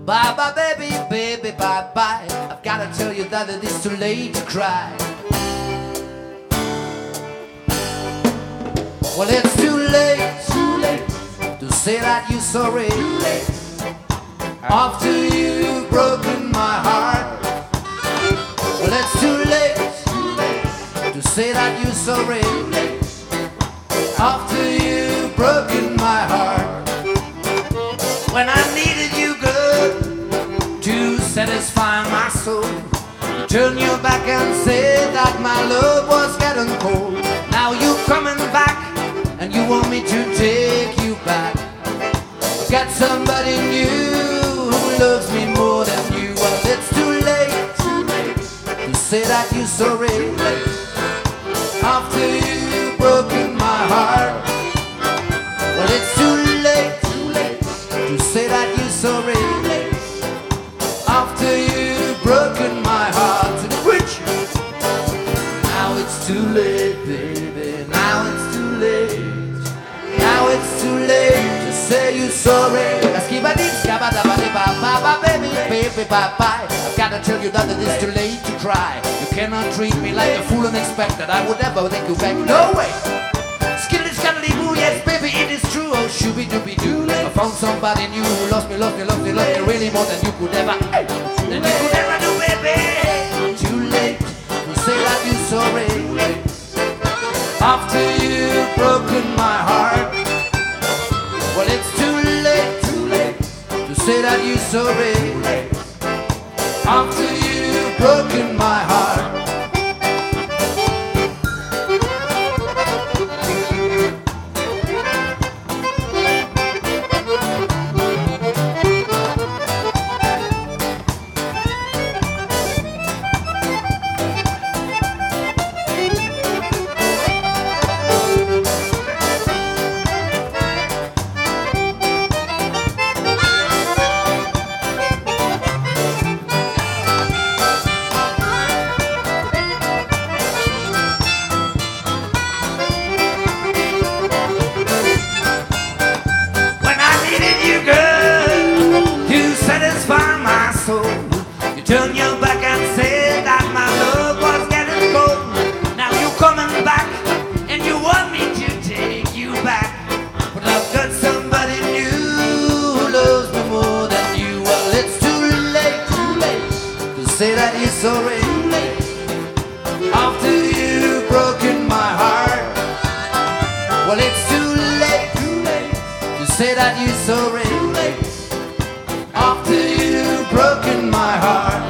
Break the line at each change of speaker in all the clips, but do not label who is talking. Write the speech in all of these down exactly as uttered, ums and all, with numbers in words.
Bye bye baby, baby, bye bye. I've gotta tell you that it is too late to cry. Well, it's too late, too late to say that you're sorry. Too late. After you've broken my heart. Well, it's too late, too late to say that you're sorry. Too late. After you've broken my heart. When I needed you, girl, to satisfy my soul, you turned your back and said that my love was getting cold. Now you're coming back and you want me to take you back. Got somebody new who loves me more than you. Well, it's too late, too late to say that you're sorry. After you've broken my heart. Well, it's too late, too late to say that you're sorry. After you've broken my heart. To the bridge. Now it's too late, baby. Now it's too late. Now it's too late to say you're sorry. Let's keep a deep scabba dabba dabba baby, baby, bye bye. I've gotta tell you that it is too late to cry. You cannot treat me like a fool and expect that I would ever take you back. No way. Skiddly scuddly boo, yes baby, it is true. Oh shooby dooby doo. I found somebody new who lost me, lost me, lost me, lost me really more than you could ever, than you could ever do, baby. Too late to say that you're sorry. After you've broken my heart. Well, it's too late, too late to say that you're sorry. After you've broken my heart. Turn your back and say that my love was getting cold. Now you're coming back and you want me to take you back. But I've got somebody new who loves me more than you. Well, it's too late, too late to say that you're sorry. After you've broken my heart. Well, it's too late, too late to say that you're sorry. After you've broken my heart.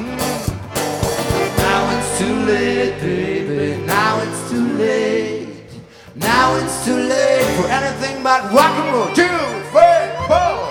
Too late, baby, now it's too late. Now it's too late for anything but rock and roll. Two, three, four.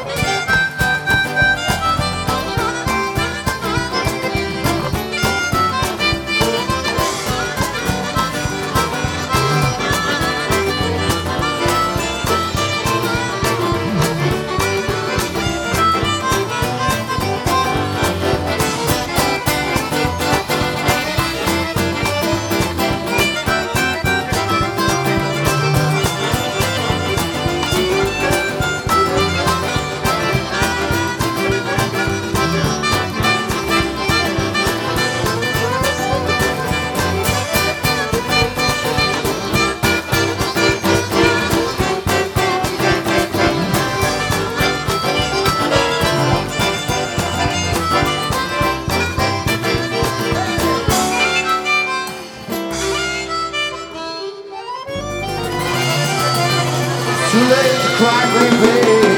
Too late to cry, baby.